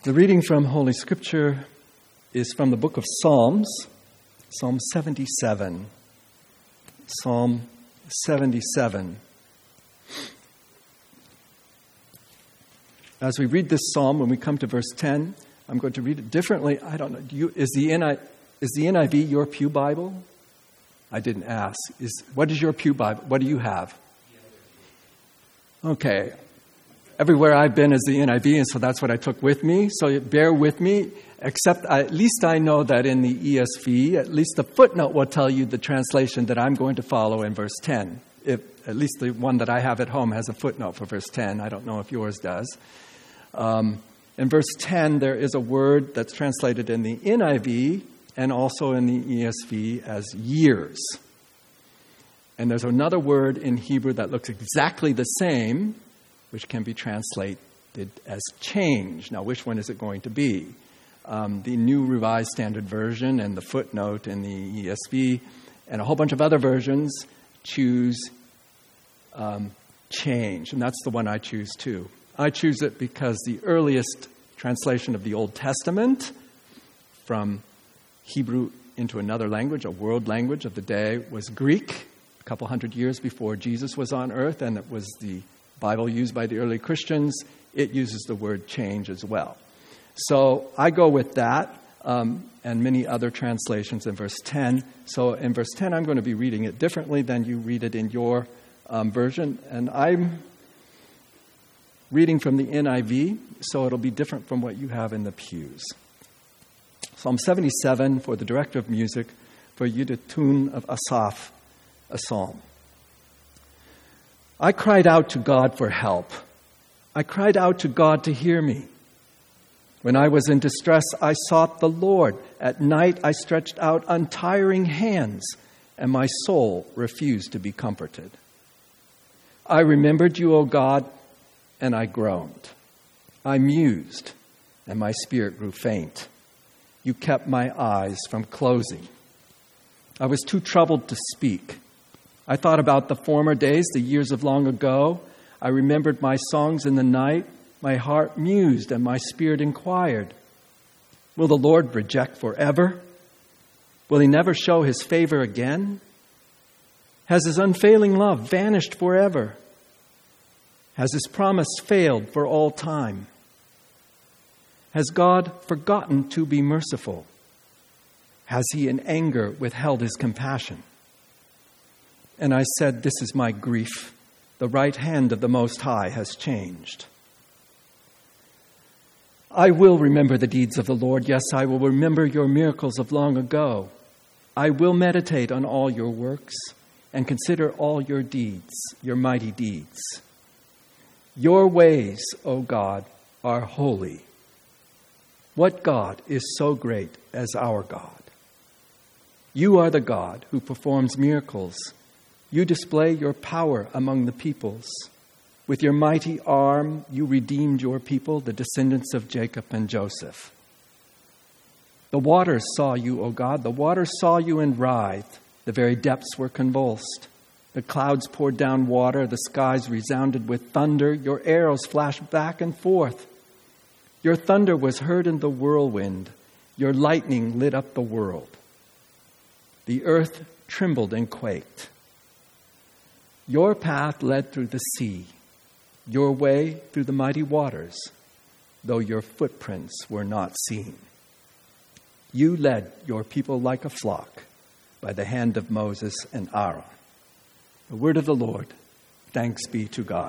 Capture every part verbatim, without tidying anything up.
The reading from Holy Scripture is from the book of Psalms, Psalm seventy-seven. Psalm seventy-seven. As we read this psalm, when we come to verse ten, I'm going to read it differently. I don't know. Do you, is the N I, is the N I V your pew Bible? I didn't ask. Is what is your pew Bible? What do you have? Okay. Everywhere I've been is the N I V, and so that's what I took with me. So bear with me. Except I, at least I know that in the E S V, at least the footnote will tell you the translation that I'm going to follow in verse ten. If at least the one that I have at home has a footnote for verse ten. I don't know if yours does. Um, in verse ten, there is a word that's translated in the N I V and also in the E S V as years. And there's another word in Hebrew that looks exactly the same, which can be translated as change. Now, which one is it going to be? Um, the New Revised Standard Version and the footnote in the E S V and a whole bunch of other versions choose um, change. And that's the one I choose too. I choose it because the earliest translation of the Old Testament from Hebrew into another language, a world language of the day, was Greek, a couple hundred years before Jesus was on earth, and it was the Bible used by the early Christians. It uses the word change as well. So I go with that um, and many other translations in verse ten. So in verse ten, I'm going to be reading it differently than you read it in your um, version. And I'm reading from the N I V, so it'll be different from what you have in the pews. Psalm seventy-seven for the director of music, for Yedutun of Asaph, a psalm. I cried out to God for help. I cried out to God to hear me. When I was in distress, I sought the Lord. At night, I stretched out untiring hands, and my soul refused to be comforted. I remembered you, O God, and I groaned. I mused, and my spirit grew faint. You kept my eyes from closing. I was too troubled to speak. I thought about the former days, the years of long ago. I remembered my songs in the night. My heart mused and my spirit inquired, will the Lord reject forever? Will he never show his favor again? Has his unfailing love vanished forever? Has his promise failed for all time? Has God forgotten to be merciful? Has he in anger withheld his compassion? And I said, this is my grief. The right hand of the Most High has changed. I will remember the deeds of the Lord. Yes, I will remember your miracles of long ago. I will meditate on all your works and consider all your deeds, your mighty deeds. Your ways, O God, are holy. What God is so great as our God? You are the God who performs miracles. You display your power among the peoples. With your mighty arm, you redeemed your people, the descendants of Jacob and Joseph. The waters saw you, O God. The waters saw you and writhed. The very depths were convulsed. The clouds poured down water. The skies resounded with thunder. Your arrows flashed back and forth. Your thunder was heard in the whirlwind. Your lightning lit up the world. The earth trembled and quaked. Your path led through the sea, your way through the mighty waters, though your footprints were not seen. You led your people like a flock by the hand of Moses and Aaron. The word of the Lord. Thanks be to God.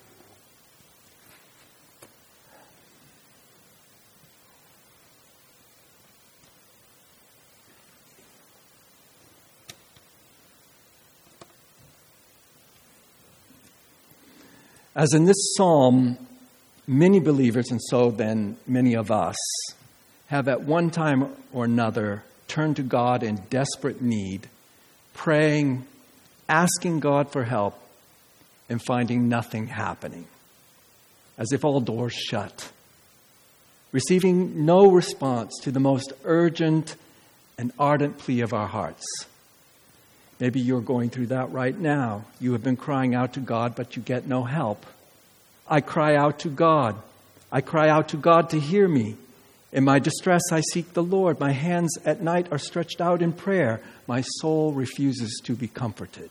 As in this psalm, many believers, and so then many of us, have at one time or another turned to God in desperate need, praying, asking God for help, and finding nothing happening, as if all doors shut, receiving no response to the most urgent and ardent plea of our hearts. Maybe you're going through that right now. You have been crying out to God, but you get no help. I cry out to God. I cry out to God to hear me. In my distress, I seek the Lord. My hands at night are stretched out in prayer. My soul refuses to be comforted.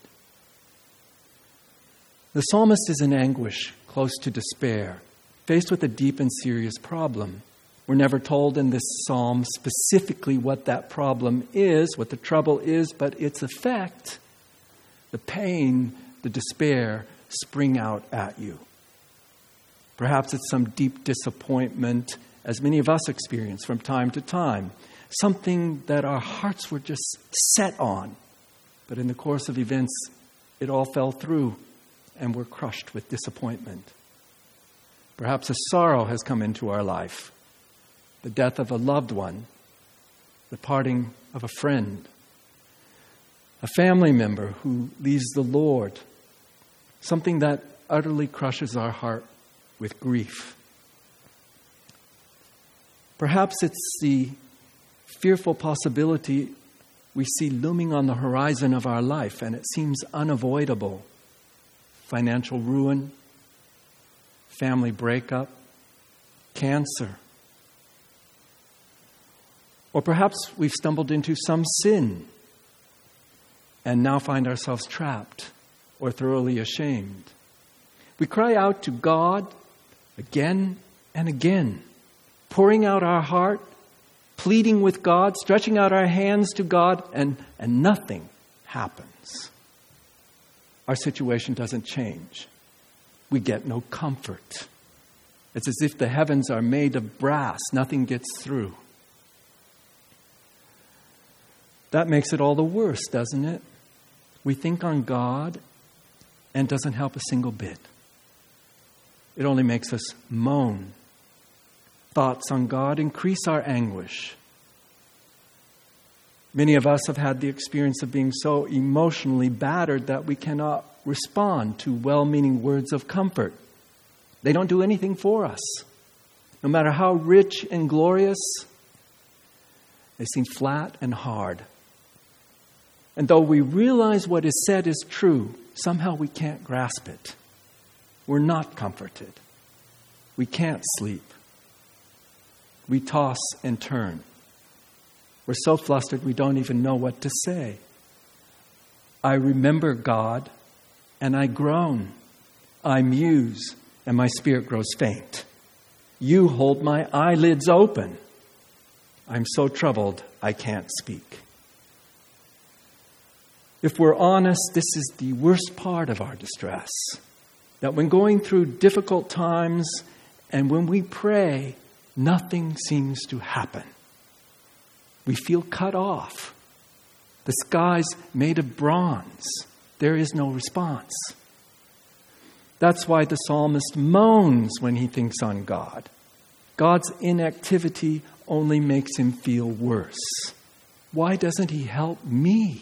The psalmist is in anguish, close to despair, faced with a deep and serious problem. We're never told in this psalm specifically what that problem is, what the trouble is, but its effect, the pain, the despair, spring out at you. Perhaps it's some deep disappointment, as many of us experience from time to time, something that our hearts were just set on, but in the course of events, it all fell through and we're crushed with disappointment. Perhaps a sorrow has come into our life, the death of a loved one, the parting of a friend, a family member who leaves the Lord, something that utterly crushes our heart with grief. Perhaps it's the fearful possibility we see looming on the horizon of our life, and it seems unavoidable. Financial ruin, family breakup, cancer. Or perhaps we've stumbled into some sin and now find ourselves trapped or thoroughly ashamed. We cry out to God again and again, pouring out our heart, pleading with God, stretching out our hands to God, and, and nothing happens. Our situation doesn't change. We get no comfort. It's as if the heavens are made of brass. Nothing gets through. That makes it all the worse, doesn't it? We think on God and it doesn't help a single bit. It only makes us moan. Thoughts on God increase our anguish. Many of us have had the experience of being so emotionally battered that we cannot respond to well-meaning words of comfort. They don't do anything for us. No matter how rich and glorious, they seem flat and hard. And though we realize what is said is true, somehow we can't grasp it. We're not comforted. We can't sleep. We toss and turn. We're so flustered we don't even know what to say. I remember God and I groan. I muse and my spirit grows faint. You hold my eyelids open. I'm so troubled I can't speak. If we're honest, this is the worst part of our distress. That when going through difficult times and when we pray, nothing seems to happen. We feel cut off. The sky's made of bronze. There is no response. That's why the psalmist moans when he thinks on God. God's inactivity only makes him feel worse. Why doesn't he help me?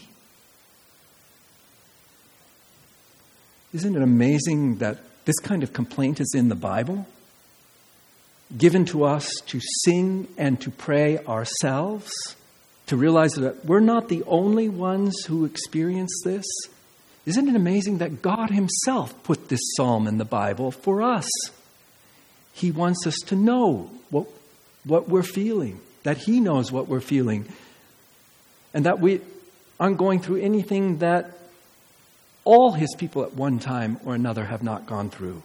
Isn't it amazing that this kind of complaint is in the Bible? Given to us to sing and to pray ourselves, to realize that we're not the only ones who experience this. Isn't it amazing that God himself put this psalm in the Bible for us? He wants us to know what, what we're feeling, that he knows what we're feeling, and that we aren't going through anything that all his people at one time or another have not gone through.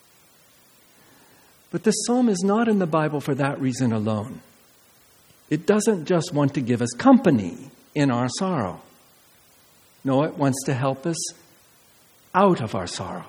But this psalm is not in the Bible for that reason alone. It doesn't just want to give us company in our sorrow. No, it wants to help us out of our sorrow.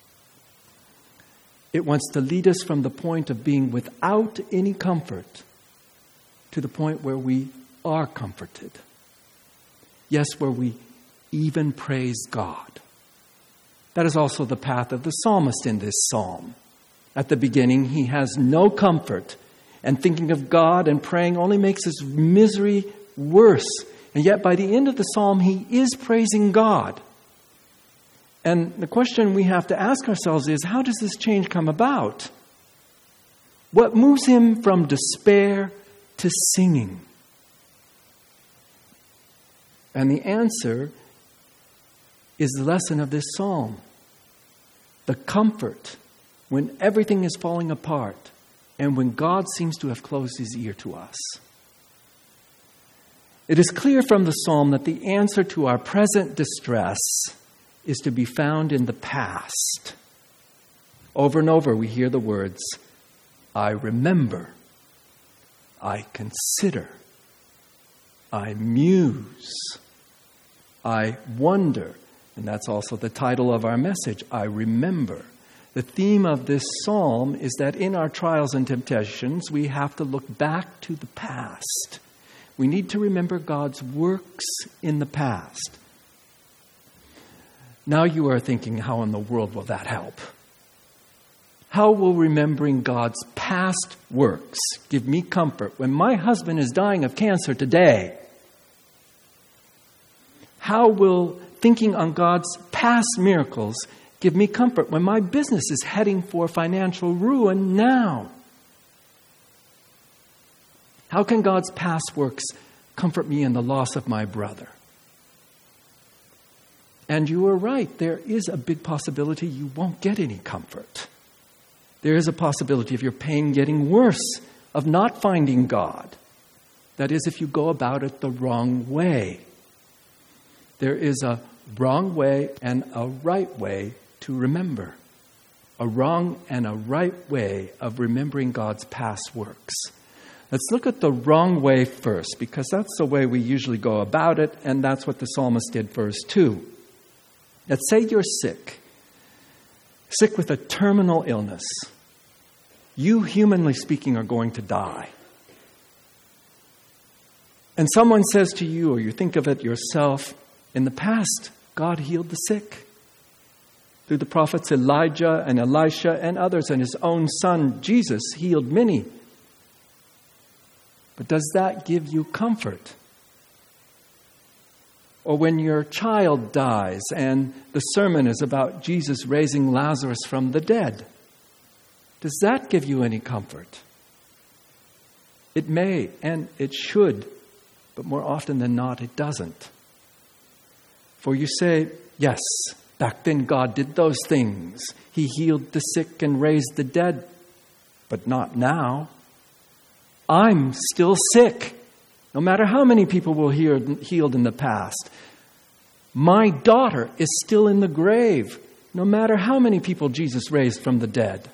It wants to lead us from the point of being without any comfort to the point where we are comforted. Yes, where we even praise God. That is also the path of the psalmist in this psalm. At the beginning, he has no comfort, and thinking of God and praying only makes his misery worse. And yet by the end of the psalm, he is praising God. And the question we have to ask ourselves is, how does this change come about? What moves him from despair to singing? And the answer is the lesson of this psalm. The comfort when everything is falling apart and when God seems to have closed his ear to us. It is clear from the psalm that the answer to our present distress is to be found in the past. Over and over we hear the words, I remember, I consider, I muse, I wonder. And that's also the title of our message, I remember. The theme of this psalm is that in our trials and temptations, we have to look back to the past. We need to remember God's works in the past. Now you are thinking, how in the world will that help? How will remembering God's past works give me comfort when my husband is dying of cancer today? How will thinking on God's past miracles give me comfort when my business is heading for financial ruin now? How can God's past works comfort me in the loss of my brother? And you are right, there is a big possibility you won't get any comfort. There is a possibility of your pain getting worse, of not finding God. That is, if you go about it the wrong way. There is a wrong way and a right way to remember. A wrong and a right way of remembering God's past works. Let's look at the wrong way first, because that's the way we usually go about it, and that's what the psalmist did verse two. Let's say you're sick, sick with a terminal illness. You, humanly speaking, are going to die. And someone says to you, or you think of it yourself, in the past, God healed the sick. Through the prophets Elijah and Elisha and others, and his own son, Jesus, healed many. But does that give you comfort? Or when your child dies and the sermon is about Jesus raising Lazarus from the dead, does that give you any comfort? It may and it should, but more often than not, it doesn't. For you say, yes, back then God did those things. He healed the sick and raised the dead, but not now. I'm still sick, no matter how many people were healed in the past. My daughter is still in the grave, no matter how many people Jesus raised from the dead.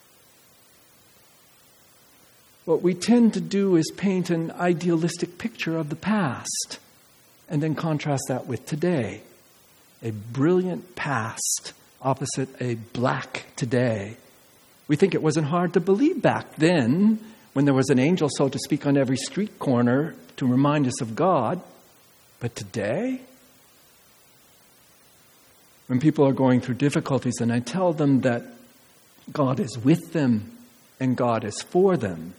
What we tend to do is paint an idealistic picture of the past and then contrast that with today. A brilliant past opposite a black today. We think it wasn't hard to believe back then when there was an angel, so to speak, on every street corner to remind us of God. But today, when people are going through difficulties and I tell them that God is with them and God is for them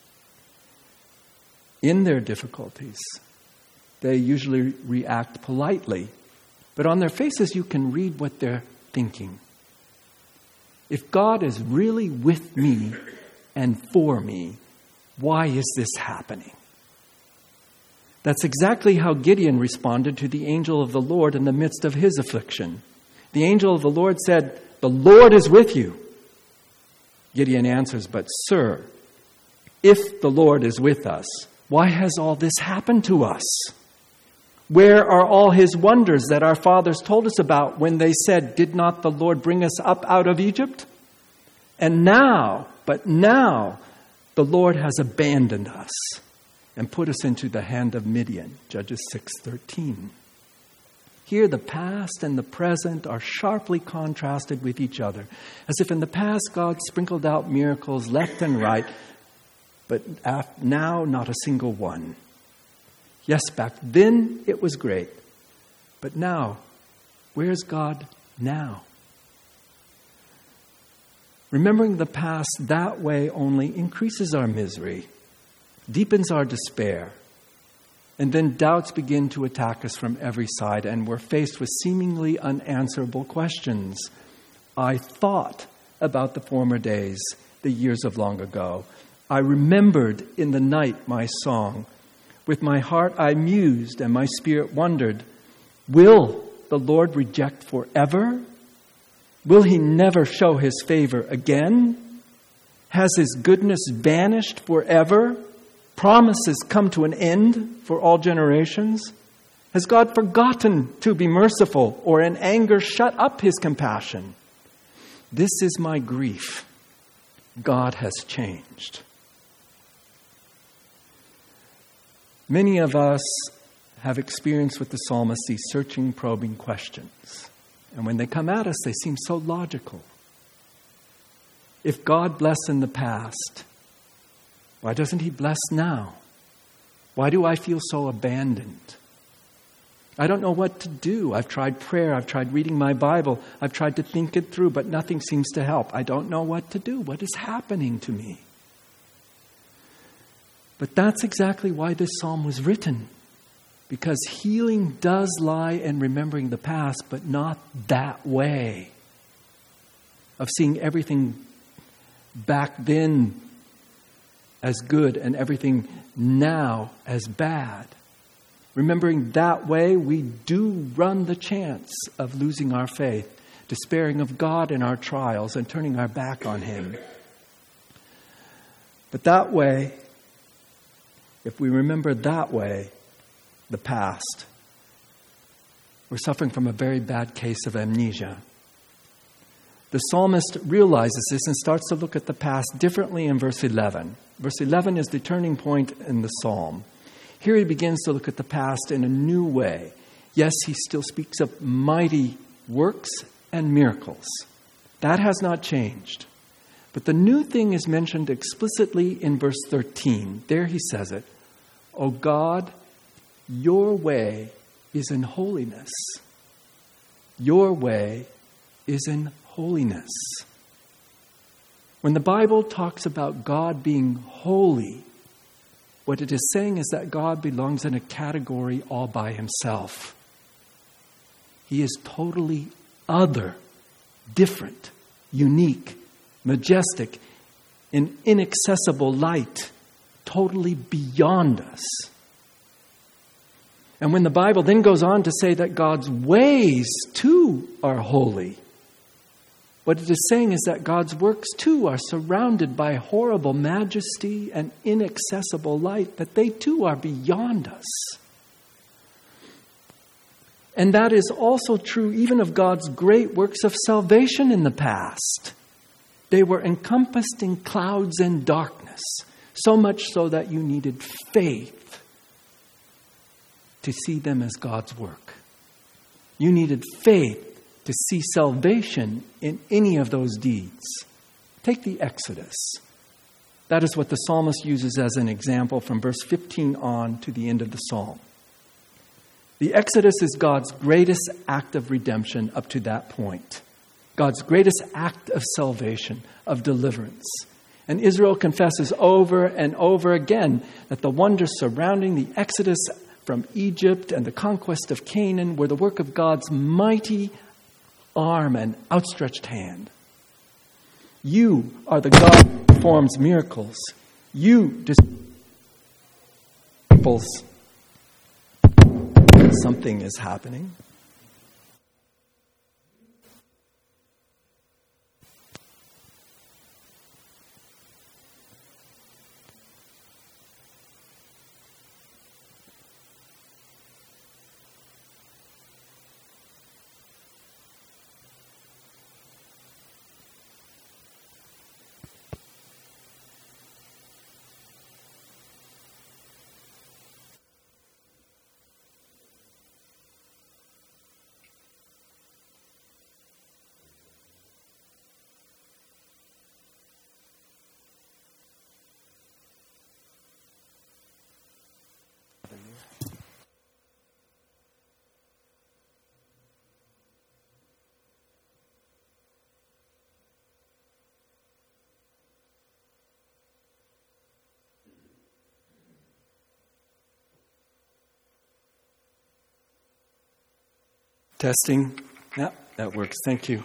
in their difficulties, they usually react politely. But on their faces, you can read what they're thinking. If God is really with me and for me, why is this happening? That's exactly how Gideon responded to the angel of the Lord in the midst of his affliction. The angel of the Lord said, "The Lord is with you." Gideon answers, "But sir, if the Lord is with us, why has all this happened to us? Where are all his wonders that our fathers told us about when they said, 'Did not the Lord bring us up out of Egypt?' And now, but now, the Lord has abandoned us and put us into the hand of Midian." Judges six thirteen. Here the past and the present are sharply contrasted with each other. As if in the past God sprinkled out miracles left and right, but now not a single one. Yes, back then it was great. But now, where's God now? Remembering the past that way only increases our misery, deepens our despair, and then doubts begin to attack us from every side, and we're faced with seemingly unanswerable questions. I thought about the former days, the years of long ago. I remembered in the night my song. With my heart I mused, and my spirit wondered, will the Lord reject forever? Will he never show his favor again? Has His goodness vanished forever? Promises come to an end for all generations? Has God forgotten to be merciful, or in anger shut up His compassion? This is my grief. God has changed. Many of us have experienced with the psalmist these searching, probing questions. And when they come at us, they seem so logical. If God blessed in the past, why doesn't He bless now? Why do I feel so abandoned? I don't know what to do. I've tried prayer. I've tried reading my Bible. I've tried to think it through, but nothing seems to help. I don't know what to do. What is happening to me? But that's exactly why this psalm was written. Because healing does lie in remembering the past, but not that way. Of seeing everything back then as good and everything now as bad. Remembering that way, we do run the chance of losing our faith, despairing of God in our trials, and turning our back on Him. But that way, if we remember that way, the past, we're suffering from a very bad case of amnesia. The psalmist realizes this and starts to look at the past differently in verse eleven. Verse eleven is the turning point in the psalm. Here he begins to look at the past in a new way. Yes, he still speaks of mighty works and miracles. That has not changed. But the new thing is mentioned explicitly in verse thirteen. There he says it. O God, your way is in holiness. Your way is in holiness. When the Bible talks about God being holy, what it is saying is that God belongs in a category all by Himself. He is totally other, different, unique, majestic, in inaccessible light, totally beyond us. And when the Bible then goes on to say that God's ways too are holy, what it is saying is that God's works too are surrounded by horrible majesty and inaccessible light, that they too are beyond us. And that is also true even of God's great works of salvation in the past. They were encompassed in clouds and darkness, so much so that you needed faith to see them as God's work. You needed faith to see salvation in any of those deeds. Take the Exodus. That is what the psalmist uses as an example from verse fifteen on to the end of the psalm. The Exodus is God's greatest act of redemption up to that point. God's greatest act of salvation, of deliverance. And Israel confesses over and over again that the wonders surrounding the Exodus from Egypt and the conquest of Canaan were the work of God's mighty arm and outstretched hand. You are the God who performs miracles. You disciples. Something is happening. Testing. Yeah, that works. Thank you.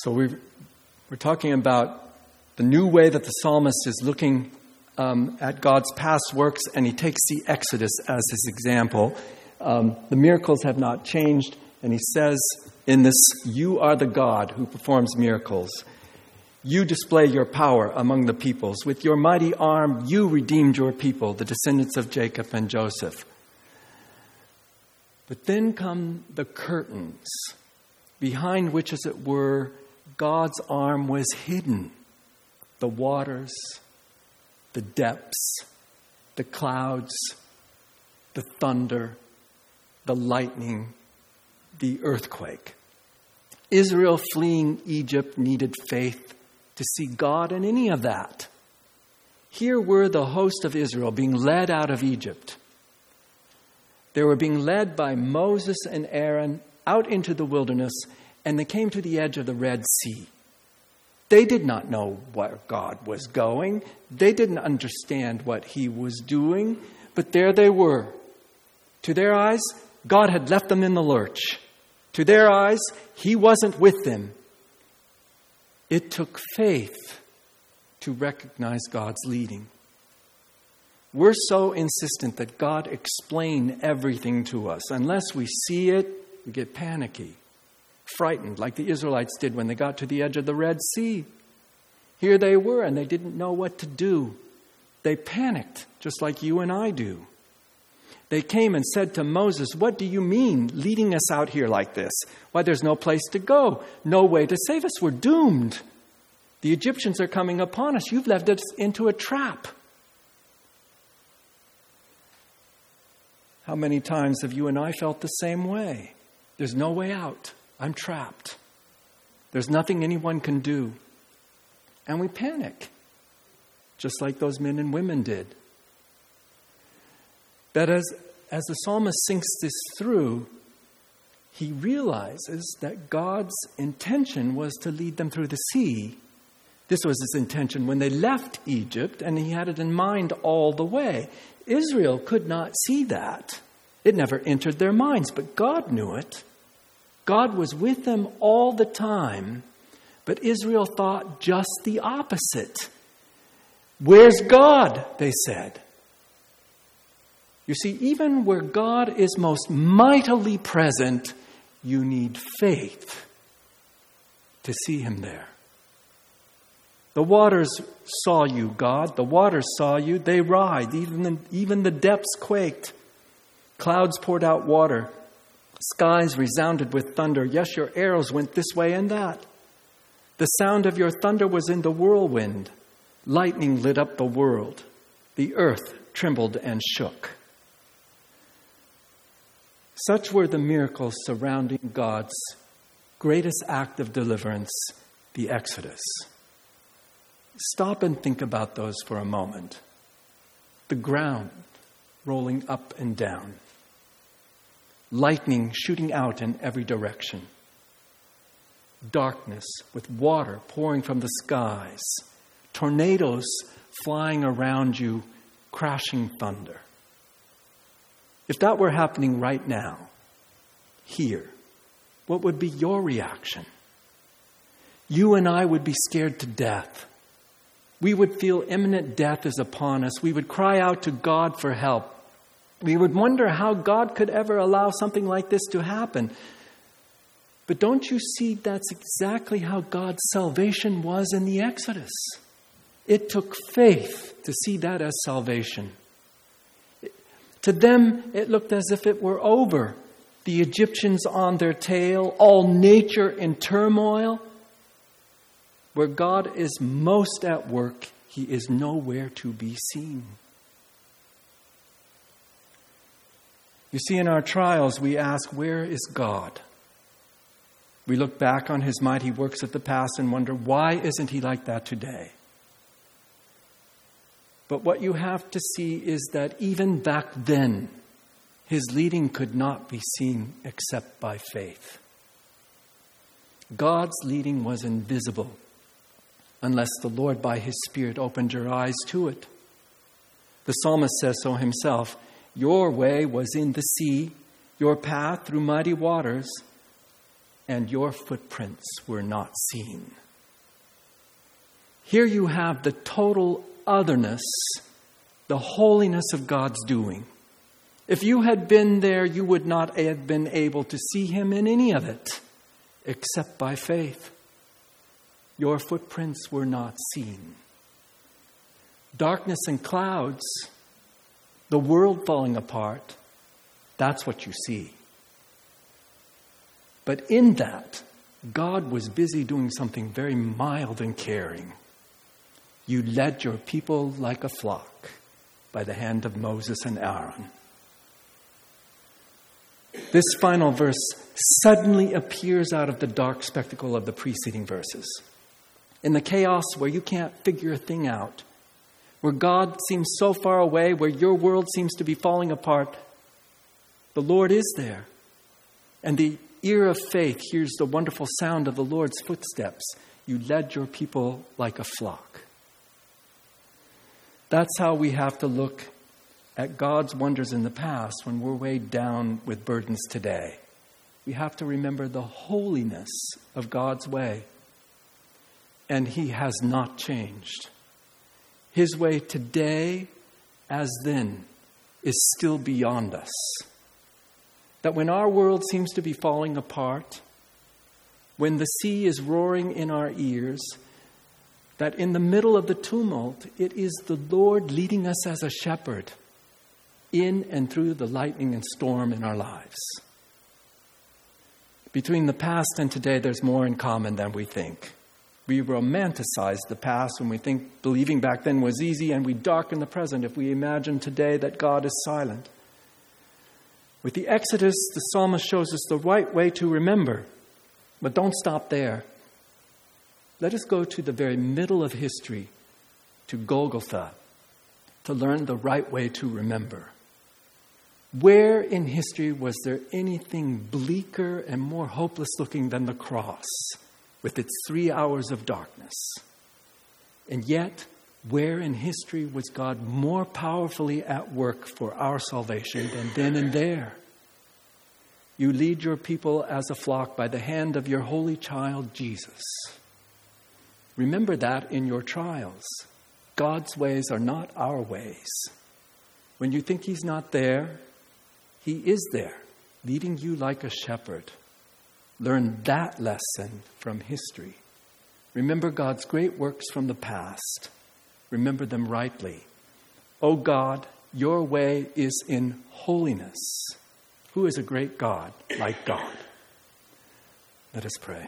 So we've, we're talking about the new way that the psalmist is looking um, at God's past works, and he takes the Exodus as his example. Um, the miracles have not changed, and he says in this, "You are the God who performs miracles. You display your power among the peoples. With your mighty arm, you redeemed your people, the descendants of Jacob and Joseph." But then come the curtains, behind which, as it were, God's arm was hidden. The waters, the depths, the clouds, the thunder, the lightning, the earthquake. Israel fleeing Egypt needed faith to see God in any of that. Here were the host of Israel being led out of Egypt. They were being led by Moses and Aaron out into the wilderness, and they came to the edge of the Red Sea. They did not know where God was going. They didn't understand what he was doing, but there they were. To their eyes, God had left them in the lurch. To their eyes, he wasn't with them. It took faith to recognize God's leading. We're so insistent that God explain everything to us. Unless we see it, we get panicky, frightened, like the Israelites did when they got to the edge of the Red Sea. Here they were, and they didn't know what to do. They panicked, just like you and I do. They came and said to Moses, "What do you mean, leading us out here like this? Why, there's no place to go, no way to save us. We're doomed. The Egyptians are coming upon us. You've led us into a trap." How many times have you and I felt the same way? There's no way out. I'm trapped. There's nothing anyone can do. And we panic, just like those men and women did. But as, as the psalmist thinks this through, he realizes that God's intention was to lead them through the sea. This was his intention when they left Egypt, and he had it in mind all the way. Israel could not see that. It never entered their minds, but God knew it. God was with them all the time, but Israel thought just the opposite. "Where's God?" they said. You see, even where God is most mightily present, you need faith to see him there. The waters saw you, God. The waters saw you. They writhed. Even the, even the depths quaked. Clouds poured out water. Skies resounded with thunder. Yes, your arrows went this way and that. The sound of your thunder was in the whirlwind. Lightning lit up the world. The earth trembled and shook. Such were the miracles surrounding God's greatest act of deliverance, the Exodus. Stop and think about those for a moment. The ground rolling up and down. Lightning shooting out in every direction. Darkness with water pouring from the skies. Tornadoes flying around you, crashing thunder. If that were happening right now, here, what would be your reaction? You and I would be scared to death. We would feel imminent death is upon us. We would cry out to God for help. We would wonder how God could ever allow something like this to happen. But don't you see that's exactly how God's salvation was in the Exodus? It took faith to see that as salvation. To them, it looked as if it were over. The Egyptians on their tail, all nature in turmoil. Where God is most at work, he is nowhere to be seen. You see, in our trials, we ask, where is God? We look back on his mighty works of the past and wonder, why isn't he like that today? But what you have to see is that even back then, his leading could not be seen except by faith. God's leading was invisible unless the Lord by his Spirit opened your eyes to it. The psalmist says so himself, "Your way was in the sea, your path through mighty waters. and your footprints were not seen. Here you have the total otherness, the holiness of God's doing. If you had been there, you would not have been able to see him in any of it, except by faith. Your footprints were not seen. Darkness and clouds, the world falling apart, that's what you see. But in that, God was busy doing something very mild and caring. You led your people like a flock by the hand of Moses and Aaron. This final verse suddenly appears out of the dark spectacle of the preceding verses. In the chaos where you can't figure a thing out, where God seems so far away, where your world seems to be falling apart, the Lord is there. And the ear of faith hears the wonderful sound of the Lord's footsteps. You led your people like a flock. That's how we have to look at God's wonders in the past when we're weighed down with burdens today. We have to remember the holiness of God's way. And he has not changed. His way today, as then, is still beyond us. That when our world seems to be falling apart, when the sea is roaring in our ears, that in the middle of the tumult, it is the Lord leading us as a shepherd in and through the lightning and storm in our lives. Between the past and today, there's more in common than we think. We romanticize the past when we think believing back then was easy, and we darken the present if we imagine today that God is silent. With the Exodus, the psalmist shows us the right way to remember. But don't stop there. Let us go to the very middle of history, to Golgotha, to learn the right way to remember. Where in history was there anything bleaker and more hopeless looking than the cross, with its three hours of darkness? And yet, where in history was God more powerfully at work for our salvation than then and there? You lead your people as a flock by the hand of your holy child, Jesus. Remember that in your trials. God's ways are not our ways. When you think he's not there, he is there, leading you like a shepherd. Learn that lesson from history. Remember God's great works from the past. Remember them rightly. O God, your way is in holiness. Who is a great God like God? Let us pray.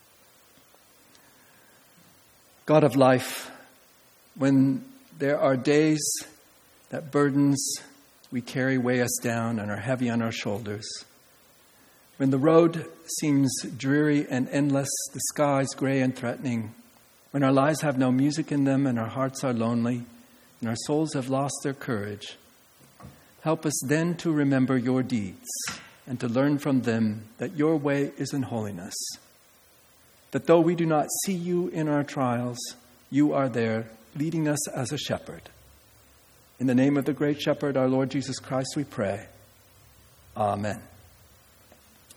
God of life, when there are days that burdens we carry weigh us down and are heavy on our shoulders, when the road seems dreary and endless, the skies gray and threatening, when our lives have no music in them and our hearts are lonely and our souls have lost their courage, help us then to remember your deeds and to learn from them that your way is in holiness. That though we do not see you in our trials, you are there leading us as a shepherd. In the name of the great shepherd, our Lord Jesus Christ, we pray. Amen.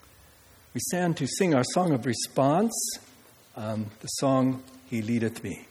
We stand to sing our song of response, um, the song, He Leadeth Me.